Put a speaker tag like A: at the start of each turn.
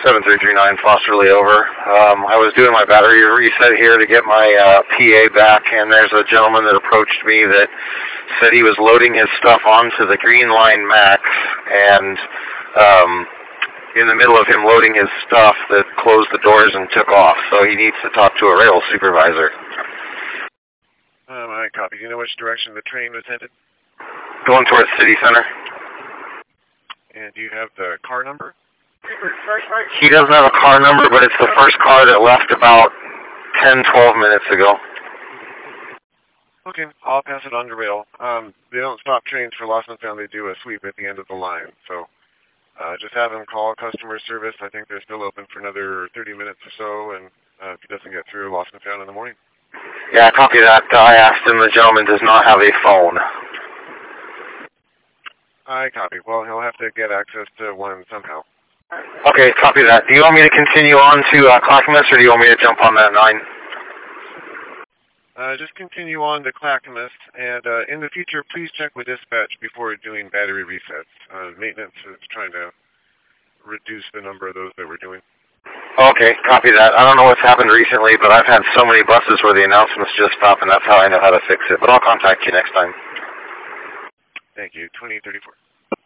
A: 7339 Fosterly over. I was doing my battery reset here to get my PA back, and there's a gentleman that approached me that said he was loading his stuff onto the Green Line Max, and in the middle of him loading his stuff, that closed the doors and took off. So he needs to talk to a rail supervisor.
B: I copy. Do you know which direction the train was headed?
A: Going towards City Center.
B: And do you have the car number?
A: He doesn't have a car number, but it's the first car that left about 10, 12 minutes ago.
B: Okay, I'll pass it on to rail. They don't stop trains for lost and found. They do a sweep at the end of the line. So just have him call customer service. I think they're still open for another 30 minutes or so, and if he doesn't get through, lost and found in the morning.
A: Yeah, copy that. I asked him. The gentleman does not have a phone.
B: I copy. Well, he'll have to get access to one somehow.
A: Okay, copy that. Do you want me to continue on to Clackamas, or do you want me to jump on that 9?
B: Just continue on to Clackamas, and in the future, please check with dispatch before doing battery resets. Maintenance is trying to reduce the number of those that we're doing.
A: Okay, copy that. I don't know what's happened recently, but I've had so many buses where the announcements just stop, and that's how I know how to fix it. But I'll contact you next time.
B: Thank you. 2034.